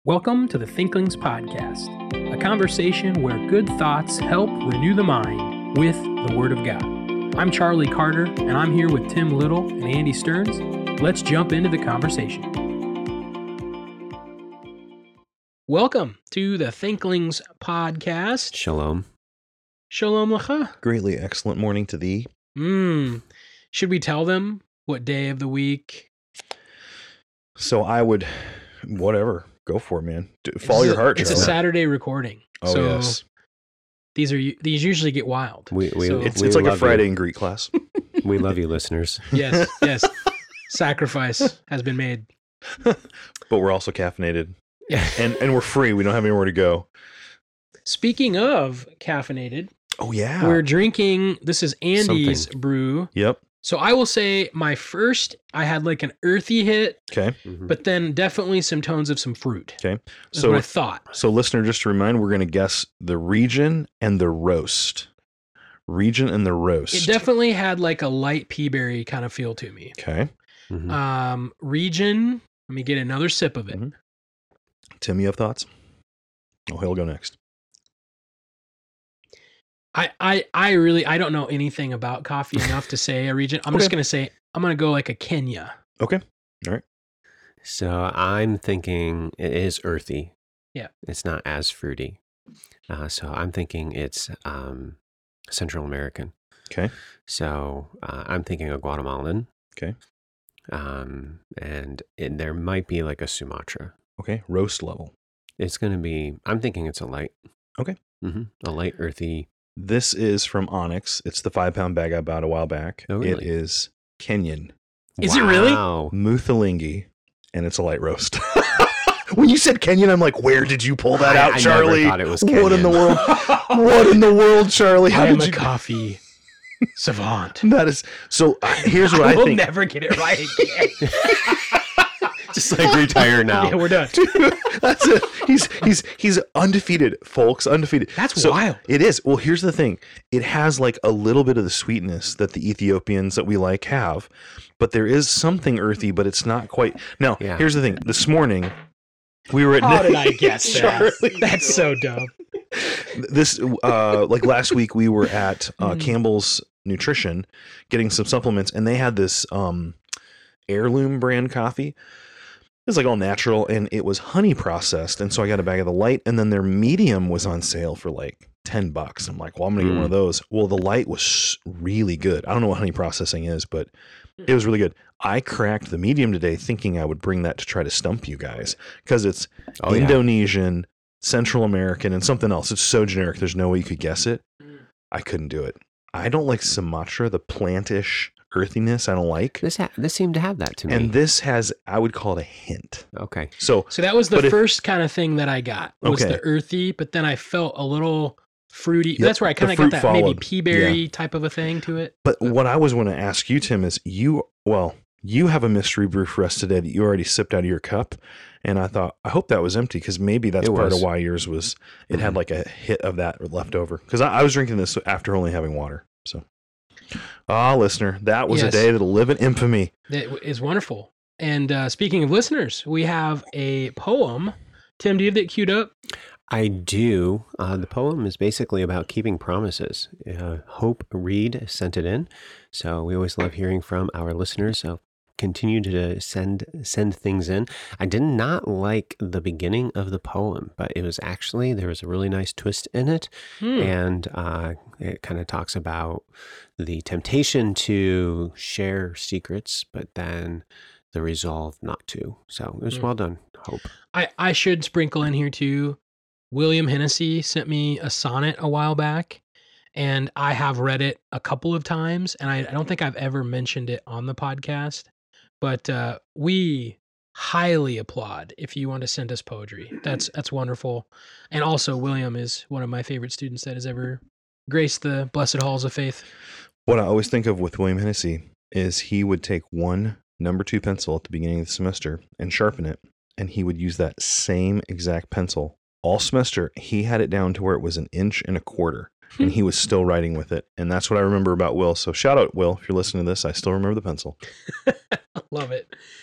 Welcome to the Thinklings Podcast, a conversation where good thoughts help renew the mind with the Word of God. I'm Charlie Carter, and I'm here with Tim Little and Andy Stearns. Let's jump into the conversation. Welcome to the Thinklings Podcast. Shalom. Shalom Lecha. Greatly excellent morning to thee. Should we tell them what day of the week? So I would, whatever, go for it, man. Follow your heart, It's a Charlie. Saturday recording. Oh, so yes. These usually get wild. It's like a Friday in Greek class. We love you, listeners. Yes. Sacrifice has been made. But we're also caffeinated. Yeah. And we're free. We don't have anywhere to go. Speaking of caffeinated, Oh, yeah. we're drinking, this is Andy's Something. brew. Yep. So I will say I had like an earthy hit, Okay. but then definitely some tones of some fruit. Okay. That's what So, I thought. so listener, just to remind, we're going to guess the region and the roast. Region and the roast. It definitely had like a light peaberry kind of feel to me. Okay. Region, let me get another sip of it. Mhm. Tim, you have thoughts? Oh, he'll go next. I don't know anything about coffee enough to say a region. I'm just Okay. going to say, I'm going to go like a Kenya. Okay. All right. So I'm thinking it is earthy. Yeah. It's not as fruity. So I'm thinking it's Central American. Okay. So I'm thinking a Guatemalan. Okay. And there might be like a Sumatra. Okay. Roast level. It's going to be, I'm thinking it's a light. Okay. A light, earthy. This is from Onyx. It's the 5-pound bag I bought a while back. Oh, It really? is Kenyan Is it really? Wow. Muthalingi, and it's a light roast. When you said Kenyan, I'm like, where did you pull that out, I Charlie? never thought it was What in the Kenyan. world? What in the world, Charlie? How I am did a you? coffee savant. That is so. Here's what I will think. never get it right again. Just like retire now. Yeah, we're done. That's it. He's undefeated, folks. Undefeated. That's So, wild. It is. Well, here's the thing. It has like a little bit of the sweetness that the Ethiopians that we like have, but there is something earthy, but it's not quite. Now, Yeah. here's the thing. This morning, we were at. How did I guess that? Charlie. That's so dumb. This like last week we were at Campbell's Nutrition getting some supplements, and they had this heirloom brand coffee. It's like all natural, and it was honey processed, and so I got a bag of the light, and then their medium was on sale for like $10. I'm like, well, I'm gonna get one of those. Well, the light was really good. I don't know what honey processing is, but it was really good. I cracked the medium today thinking I would bring that to try to stump you guys, because it's Oh, yeah. Indonesian, Central American, and something else. It's so generic, there's no way you could guess it. I couldn't do it. I don't like Sumatra, the plantish earthiness. I don't like. This seemed to have that to me. And this has, I would call it a hint. Okay. So So that was the But if- first kind of thing that I got was Okay. the earthy, but then I felt a little fruity. Yep, That's where I the kind of got fruit that maybe followed. peaberry type of a thing to it. But what I was going to ask you, Tim, is you have a mystery brew for us today that you already sipped out of your cup. And I thought, I hope that was empty, because maybe that's It part was. of why yours was, it had like a hit of that left over. Because I was drinking this after only having water. So, listener, that was Yes. a day that'll live in infamy. That is wonderful. And speaking of listeners, we have a poem. Tim, do you have that queued up? I do. The poem is basically about keeping promises. Hope Reed sent it in. So we always love hearing from our listeners. So continue to send things in. I did not like the beginning of the poem, but it was actually, there was a really nice twist in it. And it kind of talks about the temptation to share secrets, but then the resolve not to. So it was well done, Hope. I should sprinkle in here too. William Hennessy sent me a sonnet a while back, and I have read it a couple of times, and I don't think I've ever mentioned it on the podcast, but we highly applaud if you want to send us poetry. That's wonderful. And also, William is one of my favorite students that has ever graced the blessed halls of faith. What I always think of with William Hennessy is he would take one number 2 pencil at the beginning of the semester and sharpen it, and he would use that same exact pencil all semester. He had it down to where it was 1.25 inches, and he was still writing with it. And that's what I remember about Will. So shout out, Will, if you're listening to this. I still remember the pencil. Love it.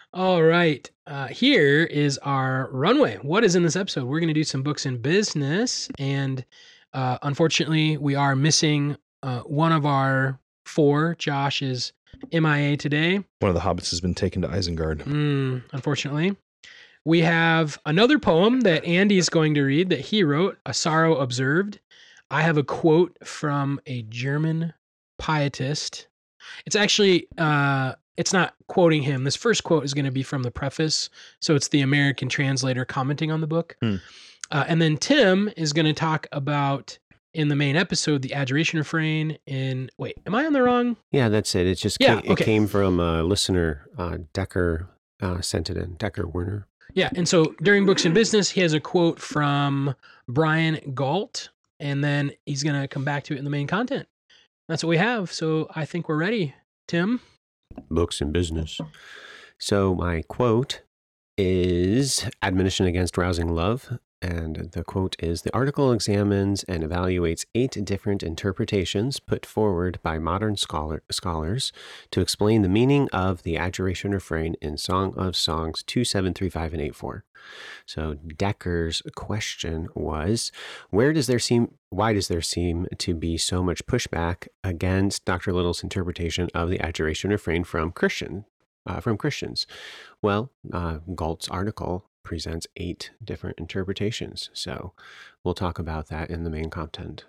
All right. Here is our runway. What is in this episode? We're going to do some books in business. And unfortunately, we are missing one of our 4. Josh is MIA today. One of the hobbits has been taken to Isengard. Unfortunately. We have another poem that Andy's going to read that he wrote, A Sorrow Observed. I have a quote from a German pietist. It's actually, it's not quoting him. This first quote is going to be from the preface. So it's the American translator commenting on the book. And then Tim is going to talk about, in the main episode, the adjuration refrain in, wait, am I on the wrong? Yeah, that's it. It just it came from a listener, Decker sent it in, Decker Werner. Yeah, and so during Books in Business, he has a quote from Brian Galt, and then he's going to come back to it in the main content. That's what we have. So I think we're ready. Tim? Books in Business. So my quote is Admonition Against Rousing Love. And the quote is, the article examines and evaluates 8 different interpretations put forward by modern scholars to explain the meaning of the adjuration refrain in Song of Songs 2, 7, 3, 5, and 8, 4. So Decker's question was, why does there seem to be so much pushback against Dr. Little's interpretation of the adjuration refrain from Christians? Well, Galt's article presents 8 different interpretations. So we'll talk about that in the main content.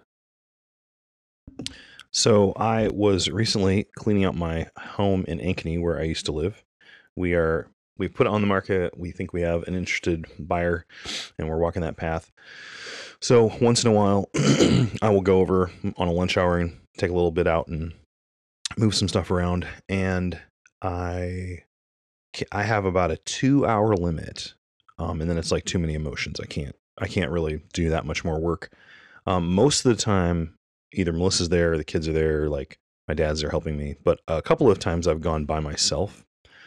So I was recently cleaning out my home in Ankeny, where I used to live. We put it on the market. We think we have an interested buyer, and we're walking that path. So once in a while, I will go over on a lunch hour and take a little bit out and move some stuff around. And I have about a 2-hour limit. And then it's like too many emotions. I can't really do that much more work. Most of the time, either Melissa's there or the kids are there, like my dad's there helping me. But a couple of times I've gone by myself.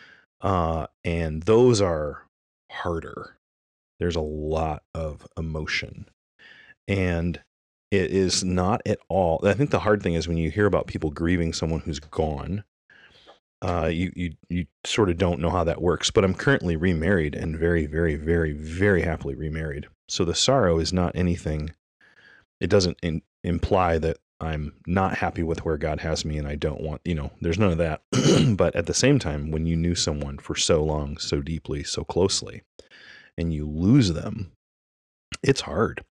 And those are harder. There's a lot of emotion. And it is not at all. I think the hard thing is when you hear about people grieving someone who's gone, you sort of don't know how that works. But I'm currently remarried and very, very, very, very happily remarried. So the sorrow is not anything. It doesn't imply that I'm not happy with where God has me and I don't want, there's none of that. But at the same time, when you knew someone for so long, so deeply, so closely, and you lose them, it's hard.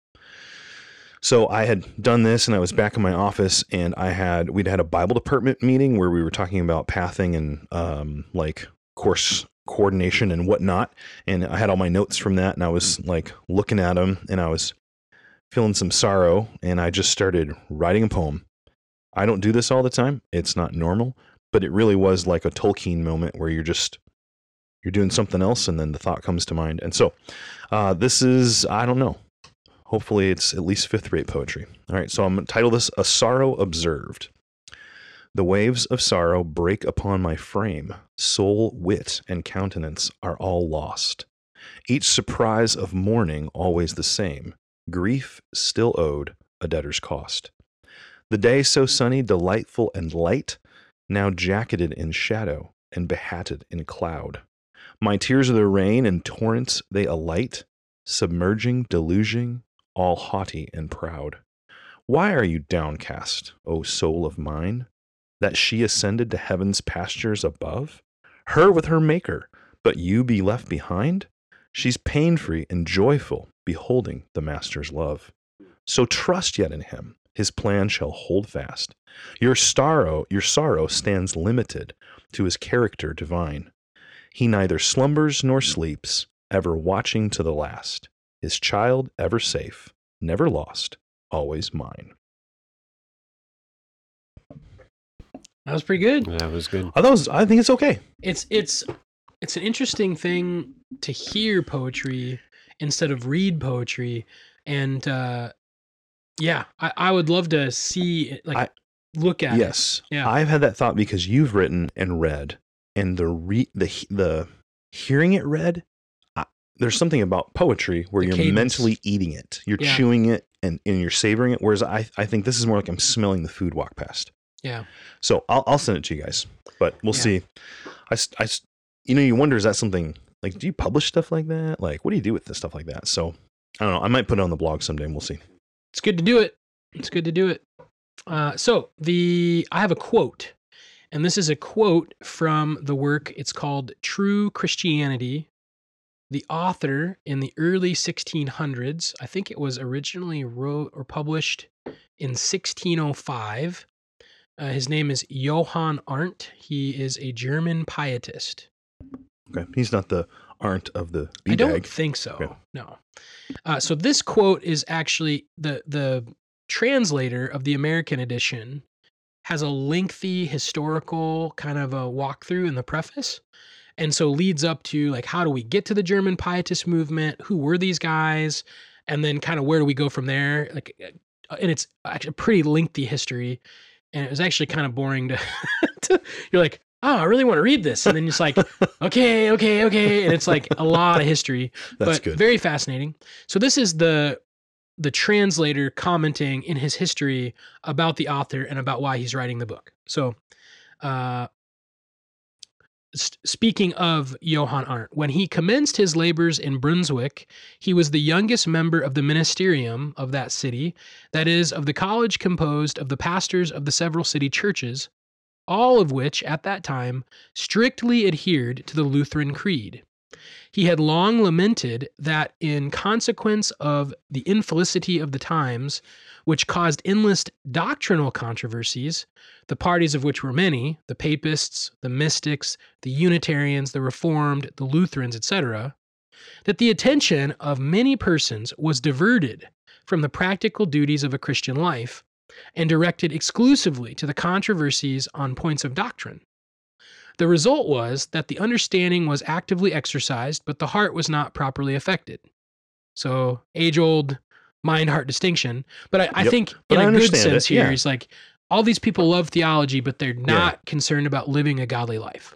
So I had done this and I was back in my office and we'd had a Bible department meeting where we were talking about pathing and like course coordination and whatnot. And I had all my notes from that and I was like looking at them and I was feeling some sorrow and I just started writing a poem. I don't do this all the time. It's not normal, but it really was like a Tolkien moment where you're doing something else and then the thought comes to mind. And so this is, I don't know. Hopefully it's at least 5th-rate poetry. All right, so I'm going to title this A Sorrow Observed. The waves of sorrow break upon my frame. Soul, wit, and countenance are all lost. Each surprise of mourning always the same. Grief still owed a debtor's cost. The day so sunny, delightful, and light, now jacketed in shadow and behatted in cloud. My tears are the rain and torrents they alight, submerging, deluging, all haughty and proud. Why are you downcast, O soul of mine, that she ascended to heaven's pastures above? Her with her maker, but you be left behind? She's pain-free and joyful, beholding the master's love. So trust yet in him, his plan shall hold fast. Your sorrow stands limited to his character divine. He neither slumbers nor sleeps, ever watching to the last. His child ever safe, never lost, always mine. That was pretty good. That was good. I think it's okay. It's an interesting thing to hear poetry instead of read poetry. And I would love to see it, look at it. Yes. Yeah. I've had that thought because you've written and read, and the hearing it read, there's something about poetry where you're cadence. mentally eating it. You're chewing it and you're savoring it. Whereas I think this is more like I'm smelling the food walk past. Yeah. So I'll send it to you guys, but we'll see. you wonder, is that something like, do you publish stuff like that? Like, what do you do with this stuff like that? So I don't know. I might put it on the blog someday, and we'll see. It's good to do it. It's good to do it. So I have a quote, and this is a quote from the work. It's called True Christianity. The author in the early 1600s, I think it was originally wrote or published in 1605. His name is Johann Arndt. He is a German pietist. Okay. He's not the Arndt of the I don't B-bag. think so. Okay. No. So this quote is actually the translator of the American edition has a lengthy historical kind of a walkthrough in the preface. And so leads up to like, how do we get to the German pietist movement? Who were these guys? And then kind of where do we go from there? Like, and it's actually a pretty lengthy history. And it was actually kind of boring to you're like, oh, I really want to read this. And then it's like, okay. And it's like a lot of history, That's but good. very fascinating. So this is the translator commenting in his history about the author and about why he's writing the book. So, speaking of Johann Arndt, when he commenced his labors in Brunswick, he was the youngest member of the ministerium of that city, that is, of the college composed of the pastors of the several city churches, all of which, at that time, strictly adhered to the Lutheran creed. He had long lamented that in consequence of the infelicity of the times, which caused endless doctrinal controversies, the parties of which were many, the Papists, the Mystics, the Unitarians, the Reformed, the Lutherans, etc., that the attention of many persons was diverted from the practical duties of a Christian life and directed exclusively to the controversies on points of doctrine. The result was that the understanding was actively exercised, but the heart was not properly affected. So, age-old mind-heart distinction. But I Yep. think But in I a good understand sense it, here, yeah. it's like all these people love theology, but they're not concerned about living a godly life.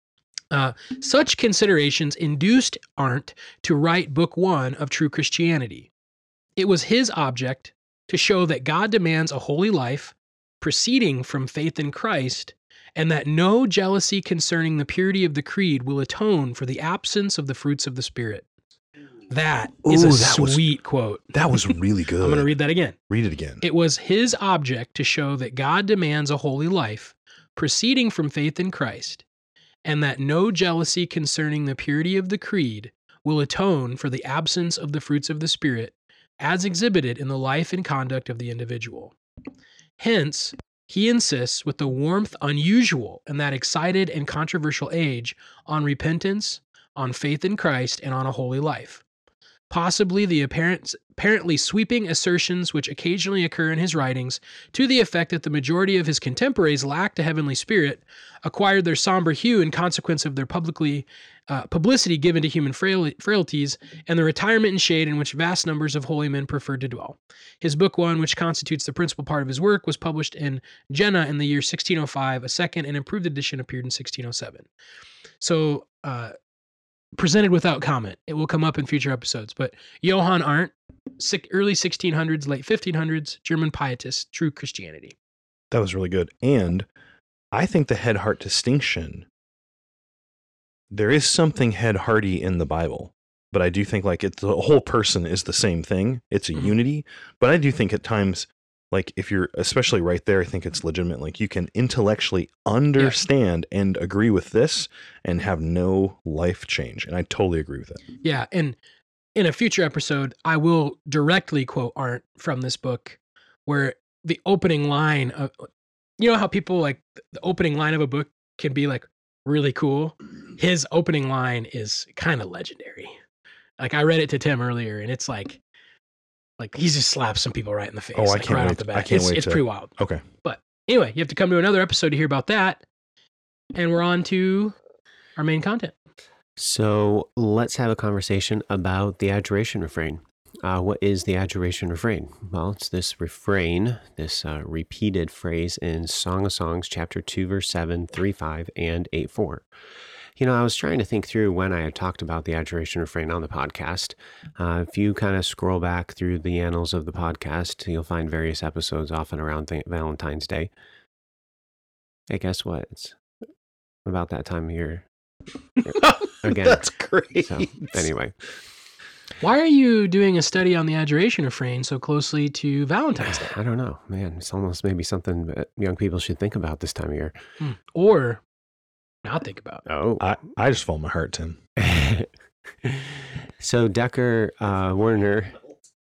Such considerations induced Arndt to write Book 1 of True Christianity. It was his object to show that God demands a holy life proceeding from faith in Christ, and that no jealousy concerning the purity of the creed will atone for the absence of the fruits of the Spirit. That is Ooh, a that was- sweet quote. That was really good. I'm going to read that again. Read it again. It was his object to show that God demands a holy life proceeding from faith in Christ, and that no jealousy concerning the purity of the creed will atone for the absence of the fruits of the Spirit as exhibited in the life and conduct of the individual. Hence, he insists with the warmth unusual in that excited and controversial age on repentance, on faith in Christ, and on a holy life. Possibly the apparently sweeping assertions which occasionally occur in his writings to the effect that the majority of his contemporaries lacked a heavenly spirit, acquired their somber hue in consequence of their publicity given to human frailties, and the retirement and shade in which vast numbers of holy men preferred to dwell. His Book 1, which constitutes the principal part of his work, was published in Jena in the year 1605. A second and improved edition appeared in 1607. So, presented without comment. It will come up in future episodes. But Johann Arndt, early 1600s, late 1500s, German pietist, True Christianity. That was really good. And I think the head-heart distinction, there is something head-hearty in the Bible, but I do think like it's the whole person is the same thing. It's a Mhm. unity, but I do think at times, like if you're especially right there, I think it's legitimate. Like you can intellectually understand and agree with this and have no life change. And I totally agree with it. Yeah, and in a future episode, I will directly quote Arndt from this book, where the opening line of, you know how people like the opening line of a book can be like really cool? His opening line is kind of legendary. Like I read it to Tim earlier, and it's like he just slaps some people right in the face. Oh, I like, can't right wait. off the bat. I can't wait It's to- pretty wild. Okay. But anyway, you have to come to another episode to hear about that. And we're on to our main content. So let's have a conversation about the adjuration refrain. What is the adjuration refrain? Well, it's this refrain, this repeated phrase in Song of Songs, chapter 2, verse 7, 3:5, and 8:4. You know, I was trying to think through when I had talked about the adjuration refrain on the podcast. If you kind of scroll back through the annals of the podcast, you'll find various episodes, often around Valentine's Day. Hey, guess what? It's about that time of year. Again. That's great. So anyway, Why are you doing a study on the Adoration Refrain so closely to Valentine's Day? I don't know, man. It's almost maybe something that young people should think about this time of year. Or not think about. Oh, I just follow my heart, Tim. So Decker Werner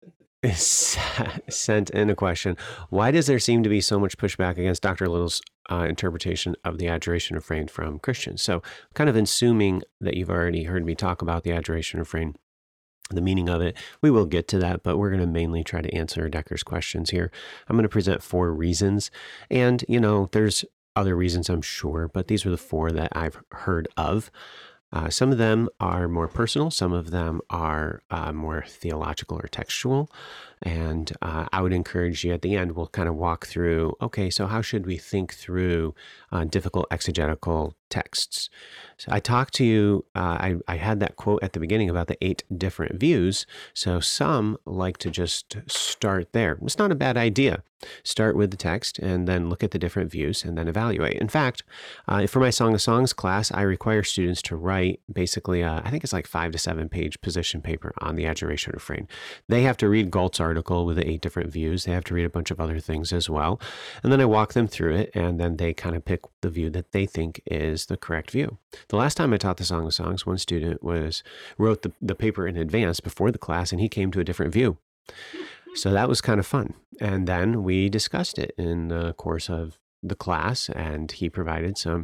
sent in a question. Why does there seem to be so much pushback against Dr. Little's interpretation of the Adoration Refrain from Christians? So kind of assuming that you've already heard me talk about the Adoration Refrain, the meaning of it. We will get to that, but we're going to mainly try to answer Decker's questions here. I'm going to present 4 reasons. And, there's other reasons, I'm sure, but these are the 4 that I've heard of. Some of them are more personal. Some of them are more theological or textual. And I would encourage you at the end, we'll kind of walk through, okay, so how should we think through difficult exegetical texts? So I talked to you, I had that quote at the beginning about the 8 different views. So some like to just start there. It's not a bad idea. Start with the text and then look at the different views and then evaluate. In fact, for my Song of Songs class, I require students to write basically, I think it's like 5 to 7 page position paper on the Adoration Refrain. They have to read Galt's article with the 8 different views. They have to read a bunch of other things as well. And then I walk them through it, and then they kind of pick the view that they think is the correct view. The last time I taught the Song of Songs, one student wrote the paper in advance before the class, and he came to a different view. So that was kind of fun. And then we discussed it in the course of the class, and he provided some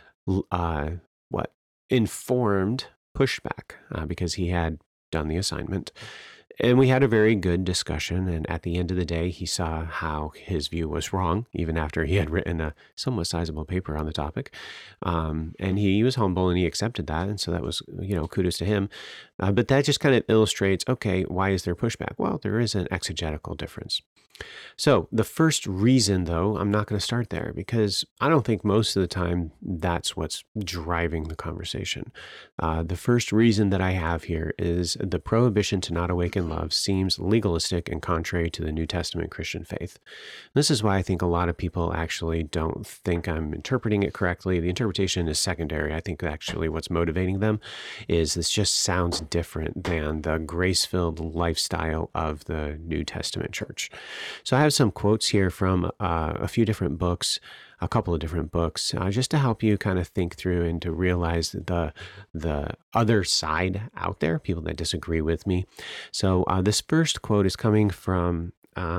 informed pushback because he had done the assignment. And we had a very good discussion. And at the end of the day, he saw how his view was wrong, even after he had written a somewhat sizable paper on the topic. And he was humble and he accepted that. And so that was, kudos to him. But that just kind of illustrates, okay, why is there pushback? Well, there is an exegetical difference. So the first reason, though, I'm not going to start there because I don't think most of the time that's what's driving the conversation. The first reason that I have here is the prohibition to not awaken love seems legalistic and contrary to the New Testament Christian faith. This is why I think a lot of people actually don't think I'm interpreting it correctly. The interpretation is secondary. I think actually what's motivating them is this just sounds different than the grace-filled lifestyle of the New Testament church. So I have some quotes here from a few different books, a couple of different books, just to help you kind of think through and to realize the other side out there, people that disagree with me. So this first quote is coming from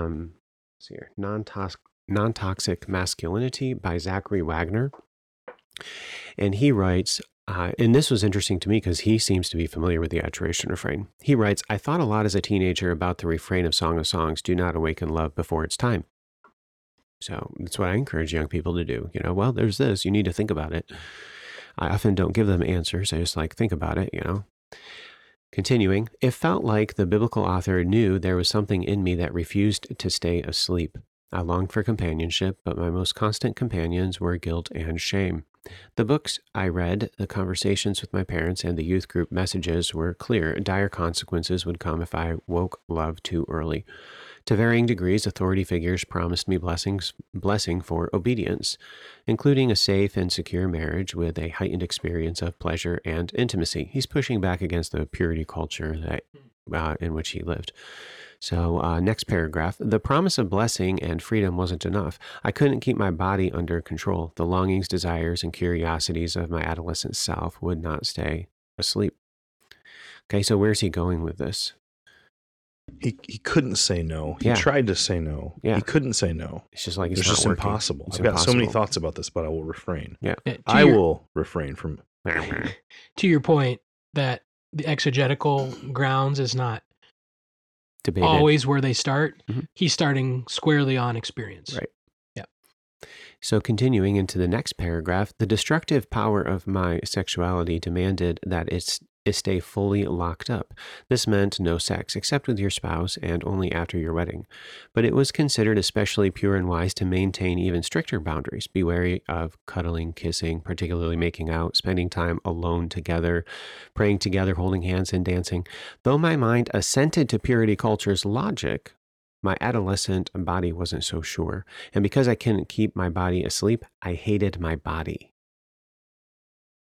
Non-Toxic Masculinity by Zachary Wagner. And he writes, and this was interesting to me because he seems to be familiar with the Adoration Refrain. He writes, I thought a lot as a teenager about the refrain of Song of Songs, do not awaken love before it's time. So that's what I encourage young people to do. Well, there's this, you need to think about it. I often don't give them answers. I just think about it, Continuing, it felt like the biblical author knew there was something in me that refused to stay asleep. I longed for companionship, but my most constant companions were guilt and shame. The books I read, the conversations with my parents, and the youth group messages were clear. Dire consequences would come if I woke love too early. To varying degrees, authority figures promised me blessing for obedience, including a safe and secure marriage with a heightened experience of pleasure and intimacy. He's pushing back against the purity culture that in which he lived. So next paragraph, the promise of blessing and freedom wasn't enough. I couldn't keep my body under control. The longings, desires, and curiosities of my adolescent self would not stay asleep. Okay, so where's he going with this? He couldn't say no. He tried to say no. Yeah. He couldn't say no. It's just like it's just working. Impossible. It's I've got so many impossible. thoughts about this, but I will refrain. Yeah. I will refrain from. To your point that the exegetical grounds is not Debated. always where they start. Mm-hmm. He's starting squarely on experience. Right. Yeah. So continuing into the next paragraph, the destructive power of my sexuality demanded that it stay fully locked up. This meant no sex except with your spouse and only after your wedding. But it was considered especially pure and wise to maintain even stricter boundaries. Be wary of cuddling, kissing, particularly making out, spending time alone together, praying together, holding hands, and dancing. Though my mind assented to purity culture's logic, my adolescent body wasn't so sure. And because I couldn't keep my body asleep, I hated my body.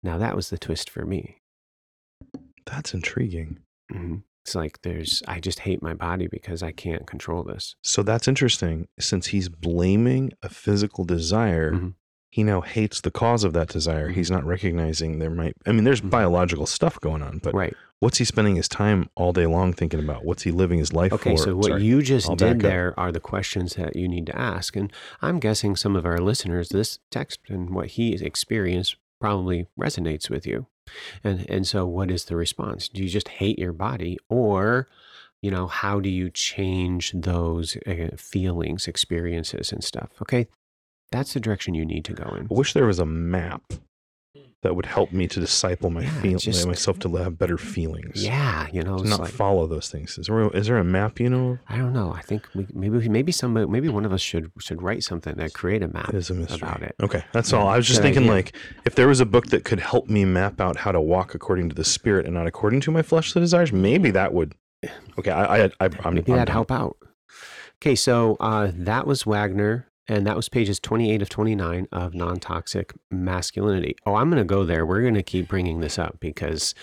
Now that was the twist for me. That's intriguing. Mm-hmm. It's like I just hate my body because I can't control this. So that's interesting. Since he's blaming a physical desire, Mm-hmm. he now hates the cause of that desire. Mhm. He's not recognizing there's Mhm. biological stuff going on, but Right. what's he spending his time all day long thinking about? What's he living his life for? Okay, so what Sorry, you just I'll did back up. there are the questions that you need to ask. And I'm guessing some of our listeners, this text and what he experienced probably resonates with you. And so what is the response? Do you just hate your body, or, how do you change those feelings, experiences and stuff? Okay, that's the direction you need to go in. I wish there was a map that would help me to disciple myself to have better feelings. Yeah, To it's not like, follow those things. Is there a map, I don't know. I think maybe one of us should write something that create a map It is a mystery about it. Okay, that's Yeah, all. I was just good thinking, idea. like, if there was a book that could help me map out how to walk according to the Spirit and not according to my fleshly desires, maybe that would. Okay, I'm Maybe that'd done. help out. Okay, so that was Wagner, and that was pages 28 of 29 of Non-Toxic Masculinity. Oh, I'm going to go there. We're going to keep bringing this up because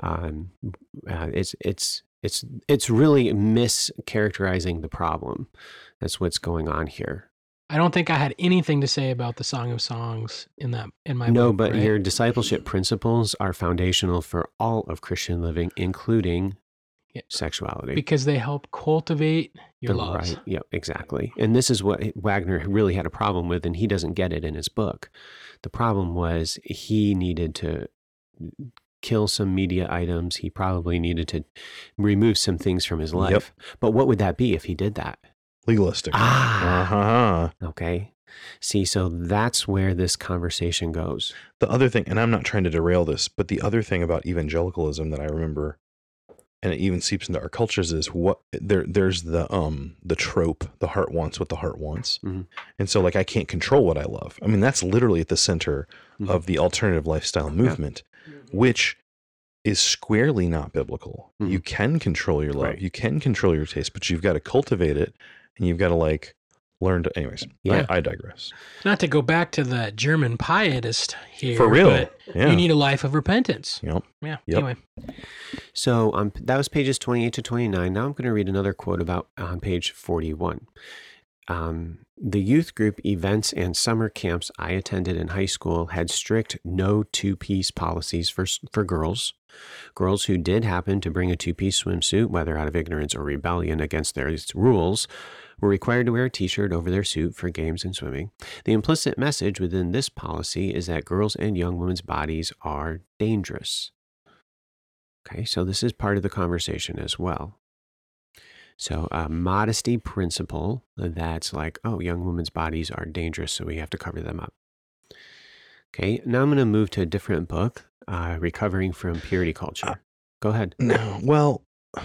it's really mischaracterizing the problem. That's what's going on here. I don't think I had anything to say about the Song of Songs in my No, book, but right? your discipleship principles are foundational for all of Christian living, including sexuality. Because they help cultivate your loves. Right. Yeah, exactly. And this is what Wagner really had a problem with, and he doesn't get it in his book. The problem was he needed to kill some media items. He probably needed to remove some things from his life. Yep. But what would that be if he did that? Legalistic. Okay. See, so that's where this conversation goes. The other thing, and I'm not trying to derail this, but the other thing about evangelicalism that I remember, and it even seeps into our cultures, is there's the trope, the heart wants what the heart wants. Mm-hmm. And so, like, I can't control what I love. I mean, that's literally at the center of the alternative lifestyle movement, which is squarely not biblical. Mm-hmm. You can control your love. Right. You can control your taste, but you've got to cultivate it, and you've got to, like, learn to. Anyways, Yeah. I digress. Not to go back to the German pietist here. For real. But Yeah. you need a life of repentance. Yep. Yeah. Yep. Anyway. So that was pages 28 to 29. Now I'm going to read another quote about on page 41. The youth group events and summer camps I attended in high school had strict no two-piece policies for girls. Girls who did happen to bring a two-piece swimsuit, whether out of ignorance or rebellion against their rules, were required to wear a t-shirt over their suit for games and swimming. The implicit message within this policy is that girls and young women's bodies are dangerous. Okay, so this is part of the conversation as well. So a modesty principle that's like, oh, young women's bodies are dangerous, so we have to cover them up. Okay, now I'm going to move to a different book, Recovering from Purity Culture. Go ahead. No, well,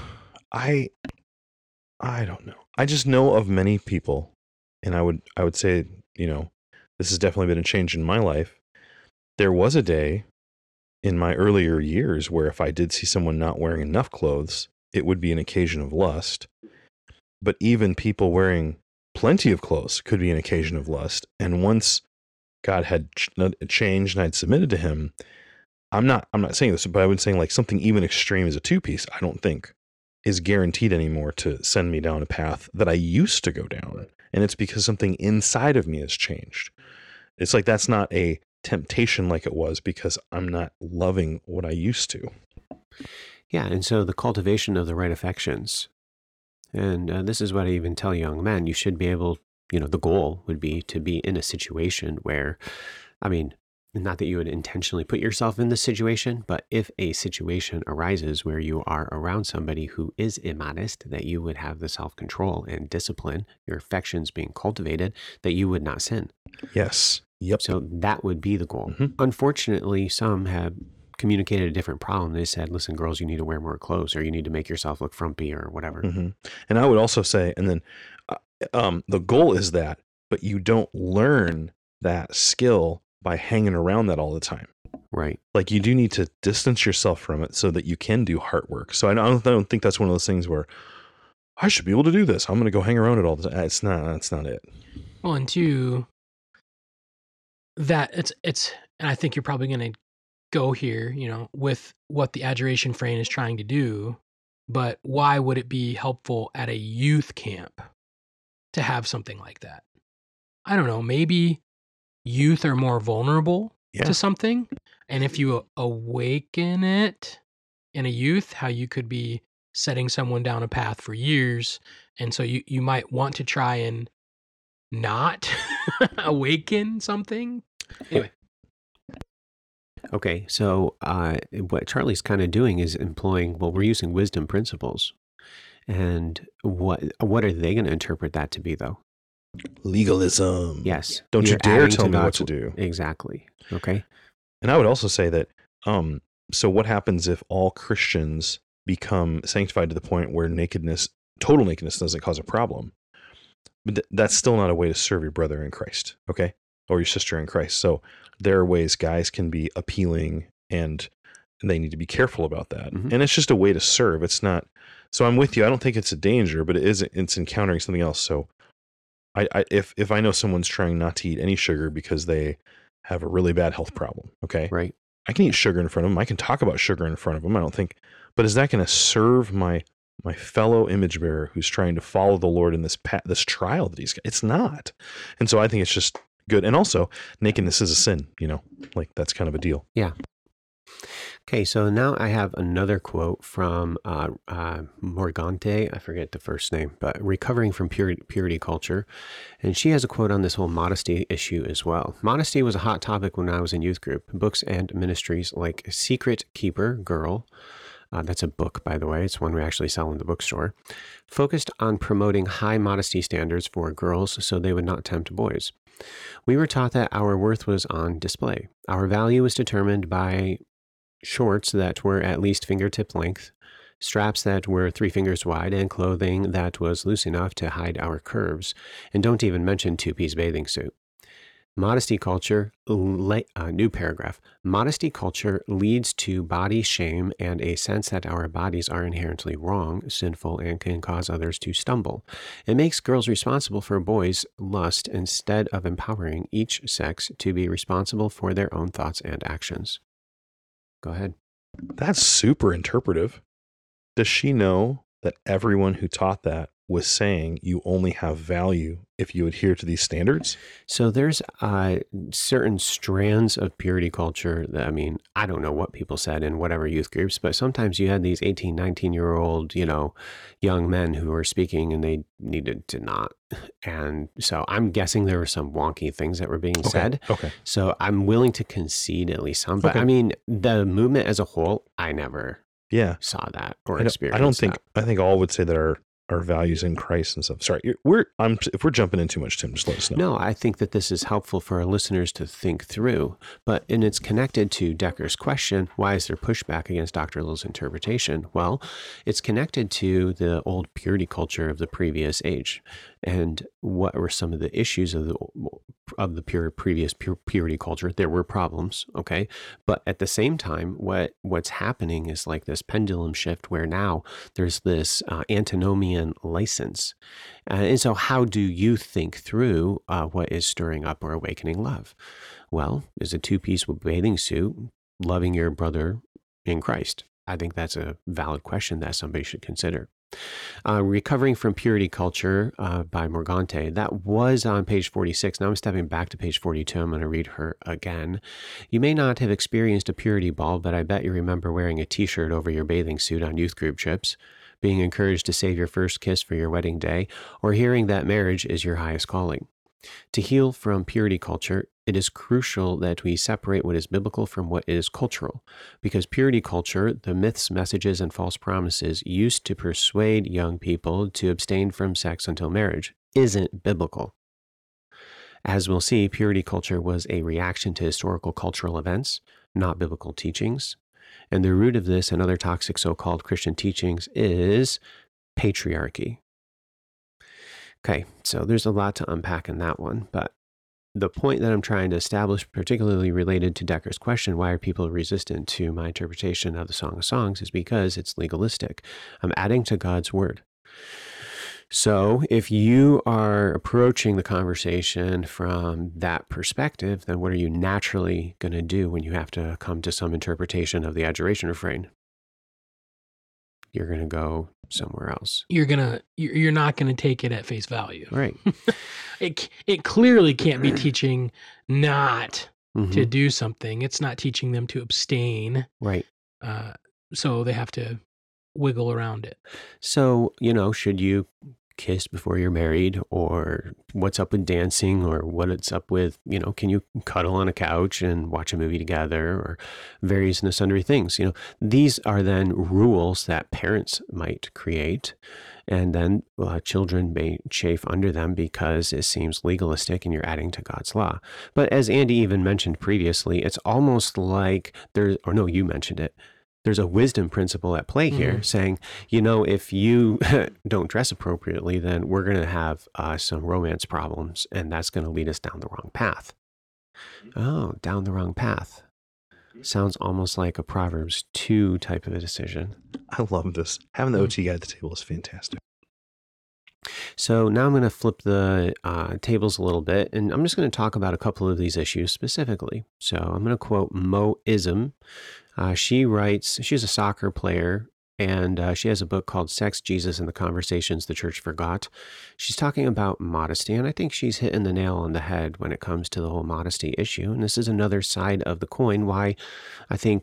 I don't know. I just know of many people, and I would say, this has definitely been a change in my life. There was a day in my earlier years where if I did see someone not wearing enough clothes, it would be an occasion of lust. But even people wearing plenty of clothes could be an occasion of lust. And once God had changed and I'd submitted to him, I'm not saying this, but I would say like something even extreme as a two-piece, I don't think is guaranteed anymore to send me down a path that I used to go down. And it's because something inside of me has changed. It's like that's not a temptation like it was because I'm not loving what I used to. Yeah, and so the cultivation of the right affections. And this is what I even tell young men. You should be able, the goal would be to be in a situation where, not that you would intentionally put yourself in this situation, but if a situation arises where you are around somebody who is immodest, that you would have the self-control and discipline, your affections being cultivated, that you would not sin. Yes. Yep. So that would be the goal. Mm-hmm. Unfortunately, some have communicated a different problem. They said, listen, girls, you need to wear more clothes, or you need to make yourself look frumpy or whatever. Mm-hmm. And I would also say, and then the goal is that, but you don't learn that skill by hanging around that all the time. Right. Like you do need to distance yourself from it so that you can do heart work. So I don't think that's one of those things where I should be able to do this. I'm going to go hang around it all the time. That's not it. Well, and two, that it's, and I think you're probably going to go here, with what the Adoration Frame is trying to do, but why would it be helpful at a youth camp to have something like that? I don't know. Maybe youth are more vulnerable Yeah. to something. And if you awaken it in a youth, how you could be setting someone down a path for years. And so you might want to try and not awaken something. Anyway. Okay, so what Charlie's kind of doing is we're using wisdom principles. And what are they going to interpret that to be, though? Legalism. Yes. Don't you You're dare adding tell to me what God's to do. Exactly. Okay. And I would also say that, so what happens if all Christians become sanctified to the point where total nakedness doesn't cause a problem? But that's still not a way to serve your brother in Christ, okay? Or your sister in Christ. So there are ways guys can be appealing, and they need to be careful about that. Mhm. And it's just a way to serve. It's not, so I'm with you. I don't think it's a danger, but it's encountering something else. So if I know someone's trying not to eat any sugar because they have a really bad health problem, okay? Right. I can eat sugar in front of them. I can talk about sugar in front of them. I don't think, but is that going to serve my fellow image bearer who's trying to follow the Lord in this trial that he's got? It's not. And so I think it's just good. And also, nakedness is a sin, like that's kind of a deal. Yeah. Okay, so now I have another quote from Morgante. I forget the first name, but Recovering from Purity Culture. And she has a quote on this whole modesty issue as well. Modesty was a hot topic when I was in youth group. Books and ministries like Secret Keeper Girl, that's a book, by the way, it's one we actually sell in the bookstore, focused on promoting high modesty standards for girls so they would not tempt boys. We were taught that our worth was on display. Our value was determined by shorts that were at least fingertip length, straps that were 3 fingers wide, and clothing that was loose enough to hide our curves. And don't even mention two-piece bathing suit. Modesty culture, new paragraph. Modesty culture leads to body shame and a sense that our bodies are inherently wrong, sinful, and can cause others to stumble. It makes girls responsible for boys' lust instead of empowering each sex to be responsible for their own thoughts and actions. Go ahead. That's super interpretive. Does she know that everyone who taught that was saying you only have value if you adhere to these standards? So there's certain strands of purity culture that, I don't know what people said in whatever youth groups, but sometimes you had these 18, 19-year-old, young men who were speaking and they needed to not. And so I'm guessing there were some wonky things that were being said. Okay. So I'm willing to concede at least some. But Okay. The movement as a whole, I never saw that or experienced that. I think all would say that our values in Christ and stuff. Sorry, if we're jumping in too much, Tim, just let us know. No, I think that this is helpful for our listeners to think through, and it's connected to Decker's question, why is there pushback against Dr. Lill's interpretation? Well, it's connected to the old purity culture of the previous age. And what were some of the issues of the previous purity culture? There were problems, okay? But at the same time, what's happening is like this pendulum shift where now there's this antinomian license. And so how do you think through what is stirring up or awakening love? Well, is a two-piece bathing suit loving your brother in Christ? I think that's a valid question that somebody should consider. Recovering from Purity Culture by Morgante. That was on page 46. Now I'm stepping back to page 42. I'm going to read her again. You may not have experienced a purity ball, but I bet you remember wearing a t-shirt over your bathing suit on youth group trips, being encouraged to save your first kiss for your wedding day, or hearing that marriage is your highest calling. To heal from purity culture, it is crucial that we separate what is biblical from what is cultural, because purity culture, the myths, messages, and false promises used to persuade young people to abstain from sex until marriage, isn't biblical. As we'll see, purity culture was a reaction to historical cultural events, not biblical teachings. And the root of this and other toxic so-called Christian teachings is patriarchy. Okay, so there's a lot to unpack in that one, but the point that I'm trying to establish, particularly related to Decker's question, why are people resistant to my interpretation of the Song of Songs, is because it's legalistic. I'm adding to God's word. So if you are approaching the conversation from that perspective, then what are you naturally going to do when you have to come to some interpretation of the adjuration refrain? You're going to go somewhere else. You're not gonna take it at face value. Right. It clearly can't be teaching not to Mhm. do something. It's not teaching them to abstain. Right. So they have to wiggle around it. So, should you kiss before you're married, or what's up with dancing, or what's up with, can you cuddle on a couch and watch a movie together, or various and sundry things? These are then rules that parents might create, and then children may chafe under them because it seems legalistic and you're adding to God's law. But as Andy even mentioned previously, it's almost like you mentioned it. There's a wisdom principle at play here saying, if you don't dress appropriately, then we're going to have some romance problems, and that's going to lead us down the wrong path. Oh, down the wrong path. Sounds almost like a Proverbs 2 type of a decision. I love this. Having the OT guy at the table is fantastic. So now I'm going to flip the tables a little bit, and I'm just going to talk about a couple of these issues specifically. So I'm going to quote Mo Ism. She writes, she's a soccer player, and she has a book called Sex, Jesus, and the Conversations the Church Forgot. She's talking about modesty, and I think she's hitting the nail on the head when it comes to the whole modesty issue. And this is another side of the coin why I think,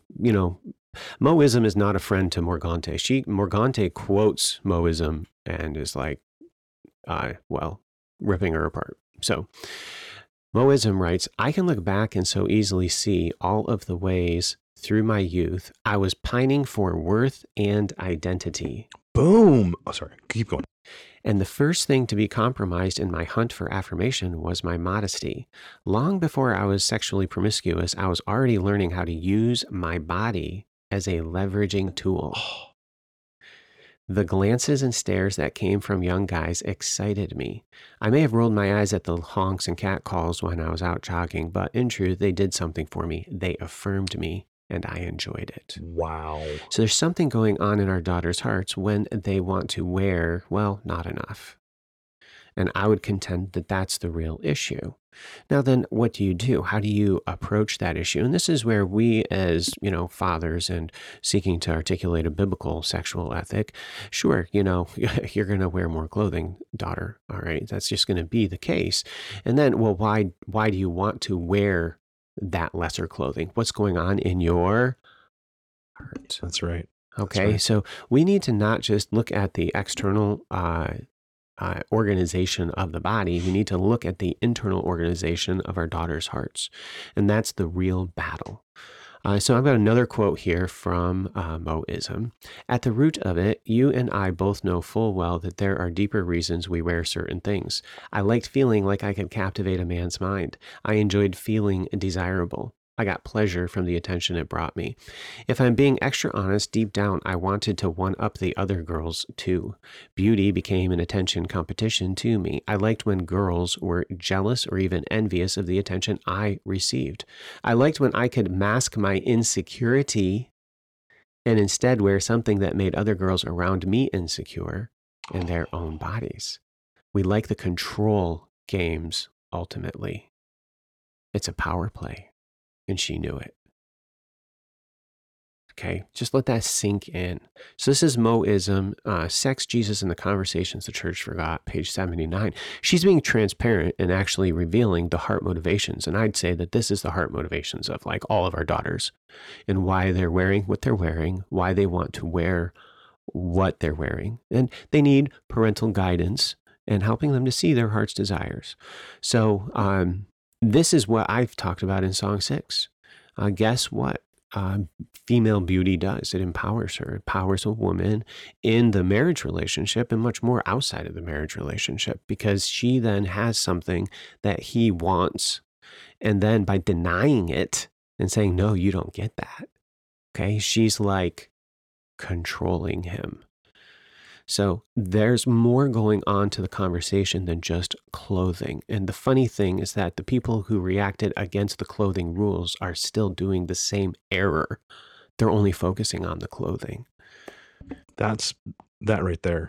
Moism is not a friend to Morgante. Morgante quotes Moism and is like, ripping her apart. So Moism writes, I can look back and so easily see all of the ways through my youth I was pining for worth and identity. Boom. Oh, sorry. Keep going. And the first thing to be compromised in my hunt for affirmation was my modesty. Long before I was sexually promiscuous, I was already learning how to use my body as a leveraging tool. The glances and stares that came from young guys excited me. I may have rolled my eyes at the honks and catcalls when I was out jogging, but in truth, they did something for me. They affirmed me, and I enjoyed it. Wow. So there's something going on in our daughters' hearts when they want to wear, not enough. And I would contend that that's the real issue. Now then, what do you do? How do you approach that issue? And this is where we as, fathers and seeking to articulate a biblical sexual ethic, sure, you're going to wear more clothing, daughter. All right. That's just going to be the case. And then, why do you want to wear that lesser clothing? What's going on in your heart? That's right. Okay. Right. So we need to not just look at the external, organization of the body. We need to look at the internal organization of our daughters' hearts. And that's the real battle. So I've got another quote here from Moism. At the root of it, you and I both know full well that there are deeper reasons we wear certain things. I liked feeling like I could captivate a man's mind. I enjoyed feeling desirable. I got pleasure from the attention it brought me. If I'm being extra honest, deep down, I wanted to one-up the other girls too. Beauty became an attention competition to me. I liked when girls were jealous or even envious of the attention I received. I liked when I could mask my insecurity and instead wear something that made other girls around me insecure in their own bodies. We like the control games, ultimately. It's a power play. And she knew it. Okay, just let that sink in. So this is Moism, Sex, Jesus, and the Conversations the Church Forgot, page 79. She's being transparent and actually revealing the heart motivations. And I'd say that this is the heart motivations of like all of our daughters and why they're wearing what they're wearing, why they want to wear what they're wearing. And they need parental guidance and helping them to see their heart's desires. So, this is what I've talked about in Song 6. Guess what? Female beauty does. It empowers her. It empowers a woman in the marriage relationship and much more outside of the marriage relationship because she then has something that he wants. And then by denying it and saying, no, you don't get that. Okay. She's like controlling him. So there's more going on to the conversation than just clothing. And the funny thing is that the people who reacted against the clothing rules are still doing the same error. They're only focusing on the clothing. That right there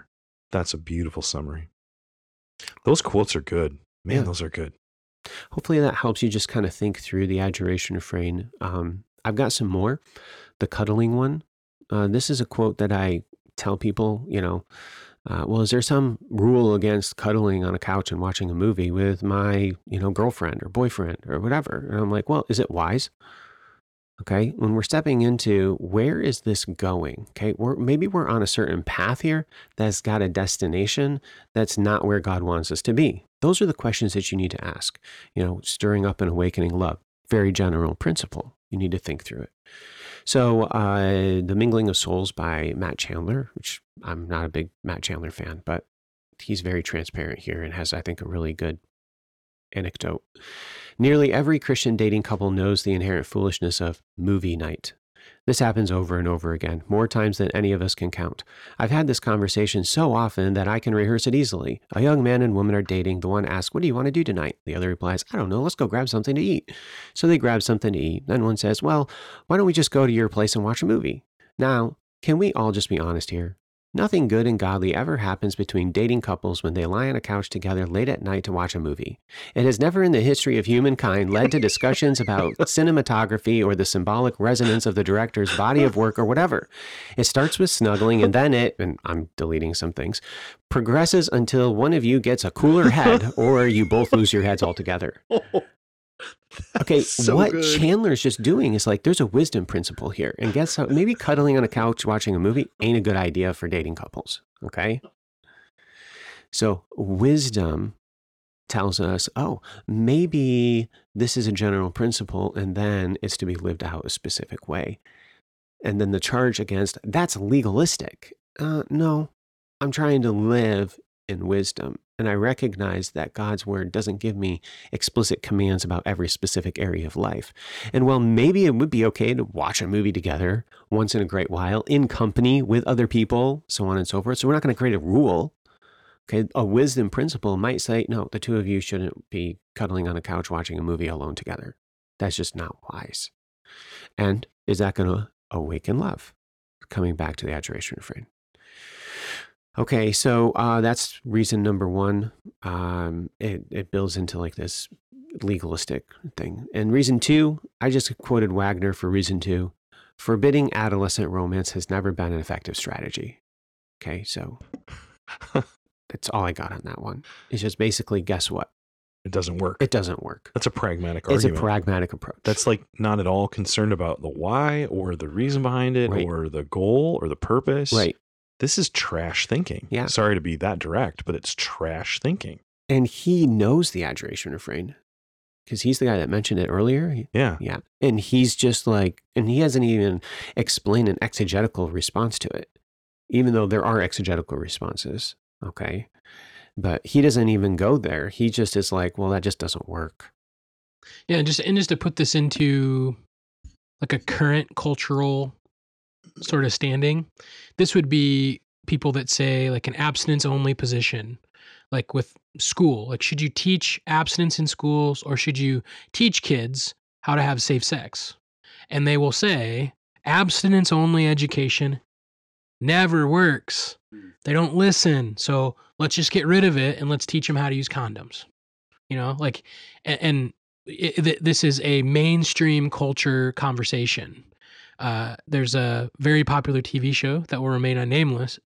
That's a beautiful summary. Those quotes are good. Man, Yeah. those are good. Hopefully that helps you just kind of think through the adjuration refrain. I've got some more. The cuddling one. This is a quote that I tell people, well, is there some rule against cuddling on a couch and watching a movie with my, girlfriend or boyfriend or whatever? And I'm like, well, is it wise? Okay. When we're stepping into where is this going? Okay. Maybe we're on a certain path here that's got a destination that's not where God wants us to be. Those are the questions that you need to ask, stirring up and awakening love. Very general principle. You need to think through it. So The Mingling of Souls by Matt Chandler, which I'm not a big Matt Chandler fan, but he's very transparent here and has, I think, a really good anecdote. Nearly every Christian dating couple knows the inherent foolishness of movie night. This happens over and over again, more times than any of us can count. I've had this conversation so often that I can rehearse it easily. A young man and woman are dating. The one asks, "What do you want to do tonight?" The other replies, "I don't know. Let's go grab something to eat." So they grab something to eat. Then one says, "Well, why don't we just go to your place and watch a movie?" Now, can we all just be honest here? Nothing good and godly ever happens between dating couples when they lie on a couch together late at night to watch a movie. It has never in the history of humankind led to discussions about cinematography or the symbolic resonance of the director's body of work or whatever. It starts with snuggling and then and I'm deleting some things, progresses until one of you gets a cooler head or you both lose your heads altogether. Okay, so what good. Chandler's just doing is like, there's a wisdom principle here. And guess how? Maybe cuddling on a couch watching a movie ain't a good idea for dating couples. Okay. So wisdom tells us, oh, maybe this is a general principle and then it's to be lived out a specific way. And then the charge against that's legalistic. No, I'm trying to live in wisdom. And I recognize that God's word doesn't give me explicit commands about every specific area of life. And while maybe it would be okay to watch a movie together once in a great while in company with other people, so on and so forth. So we're not going to create a rule. Okay. A wisdom principle might say, no, the two of you shouldn't be cuddling on a couch watching a movie alone together. That's just not wise. And is that going to awaken love? Coming back to the adjuration refrain. Okay, so that's reason number one. It builds into like this legalistic thing. And reason two, I just quoted Wagner for reason two. Forbidding adolescent romance has never been an effective strategy. Okay, so that's all I got on that one. It's just basically, guess what? It doesn't work. It doesn't work. That's a pragmatic It's argument. a pragmatic approach. That's like not at all concerned about the why or the reason behind it Right. or the goal or the purpose. Right. This is trash thinking. Yeah. Sorry to be that direct, but it's trash thinking. And he knows the adjuration refrain because he's the guy that mentioned it earlier. Yeah. Yeah. And he's just like, and he hasn't even explained an exegetical response to it, even though there are exegetical responses. Okay. But he doesn't even go there. He just is like, well, that just doesn't work. Yeah, and just to put this into like a current cultural sort of standing, this would be people that say like an abstinence only position, like with school. Like, should you teach abstinence in schools or should you teach kids how to have safe sex? And they will say abstinence only education never works. They don't listen. So let's just get rid of it and let's teach them how to use condoms. Like, and this is a mainstream culture conversation. There's a very popular TV show that will remain nameless,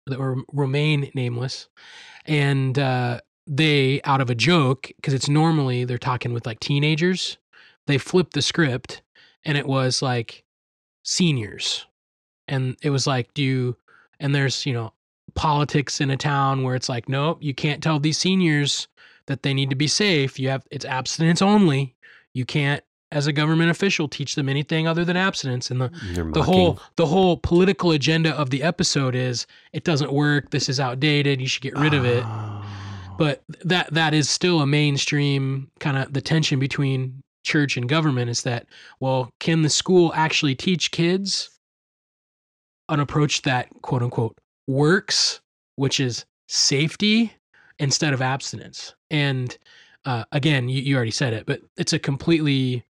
and they, out of a joke, because it's normally they're talking with like teenagers, they flipped the script, and it was like seniors, and it was like, and there's politics in a town where it's like, nope, you can't tell these seniors that they need to be safe. It's abstinence only. You can't, as a government official, teach them anything other than abstinence. And the whole political agenda of the episode is it doesn't work. This is outdated. You should get rid of it. But that is still a mainstream kind of the tension between church and government is that, well, can the school actually teach kids an approach that quote unquote works, which is safety instead of abstinence? And again, you already said it, but it's a completely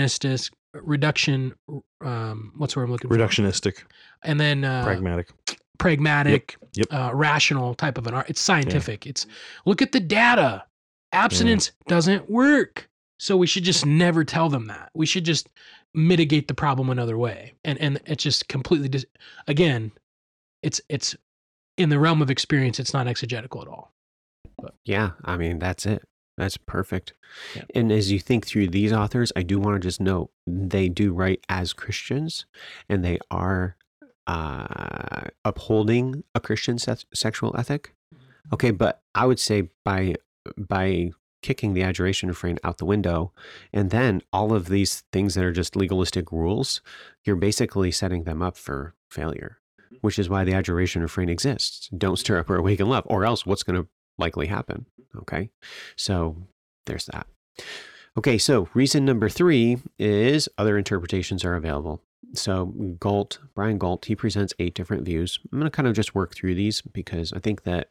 reductionistic, what's the word I'm looking for? Reductionistic. And then Pragmatic. pragmatic, Yep. rational type of an art. It's scientific. It's look at the data. Abstinence doesn't work. So we should just never tell them that. We should just mitigate the problem another way. And it's just completely again, it's in the realm of experience, it's not exegetical at all. Yeah, I mean, that's it. That's perfect. Yeah. And as you think through these authors, I do want to just note they do write as Christians, and they are upholding a Christian sexual ethic. Okay, but I would say by kicking the adjuration refrain out the window, and then all of these things that are just legalistic rules, you're basically setting them up for failure, which is why the adjuration refrain exists. Don't stir up or awaken love, or else what's going to likely happen? Okay, so there's that. Okay, so reason number 3 is other interpretations are available. So Brian Galt, he presents 8 different views. I'm going to kind of just work through these because I think that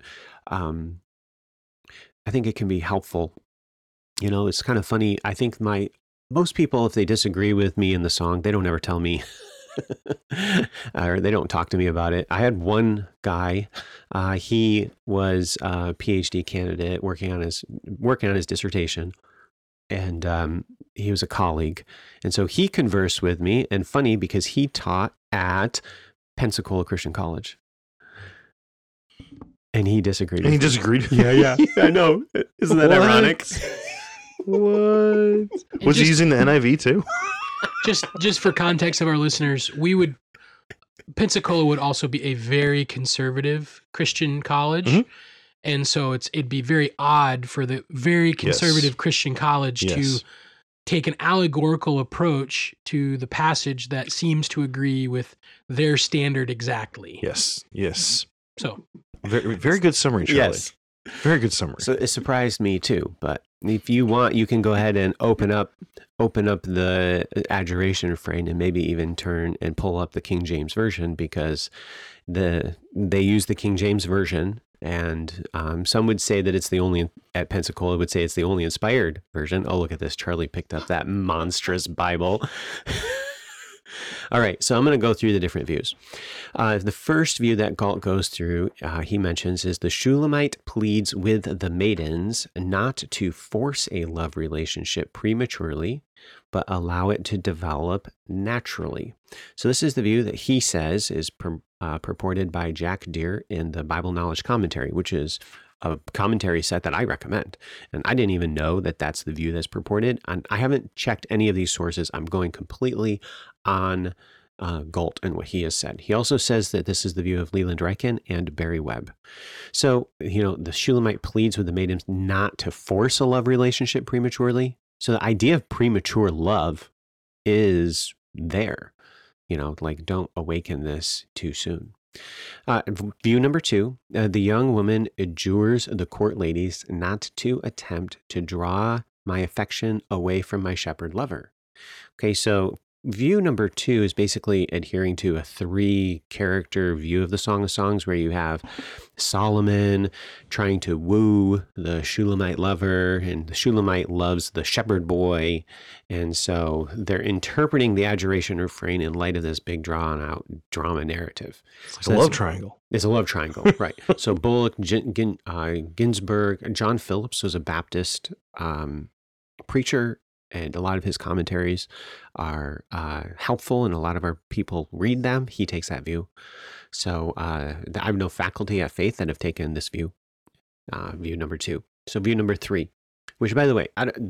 I think it can be helpful. You know, it's kind of funny. I think most people, if they disagree with me in the song, they don't ever tell me or they don't talk to me about it. I had one guy, he was a PhD candidate working on his dissertation, and he was a colleague. And so he conversed with me, and funny because he taught at Pensacola Christian College. And he disagreed. And he disagreed. Yeah. I know. Isn't that ironic? What? Was he using the NIV too? Just for context of our listeners, Pensacola would also be a very conservative Christian college. Mm-hmm. And so it'd be very odd for the very conservative Christian college to take an allegorical approach to the passage that seems to agree with their standard exactly. Yes. So very, very good summary, Charlie. Yes. Very good summary. So it surprised me too, but if you want, you can go ahead and open up the adjuration refrain and maybe even turn and pull up the King James Version, because they use the King James Version, and some would say that it's the only, at Pensacola would say it's the only inspired version. Oh, look at this. Charlie picked up that monstrous Bible. All right, so I'm going to go through the different views. The first view that Galt goes through, he mentions, is the Shulamite pleads with the maidens not to force a love relationship prematurely, but allow it to develop naturally. So this is the view that he says is purported by Jack Deere in the Bible Knowledge Commentary, which is a commentary set that I recommend. And I didn't even know that that's the view that's purported. And I haven't checked any of these sources. I'm going completely on Galt and what he has said. He also says that this is the view of Leland Ryken and Barry Webb. So, the Shulamite pleads with the maidens not to force a love relationship prematurely. So the idea of premature love is there, don't awaken this too soon. View number 2, the young woman adjures the court ladies not to attempt to draw my affection away from my shepherd lover. Okay, so view number 2 is basically adhering to a 3-character view of the Song of Songs, where you have Solomon trying to woo the Shulamite lover, and the Shulamite loves the shepherd boy. And so they're interpreting the adjuration refrain in light of this big drawn-out drama narrative. It's like a love triangle. It's a love triangle, right. So Bullock, Ginsburg, John Phillips was a Baptist preacher, and a lot of his commentaries are helpful, and a lot of our people read them. He takes that view. So I have no faculty at Faith that have taken this view, view number 2. So view number 3, which, by the way,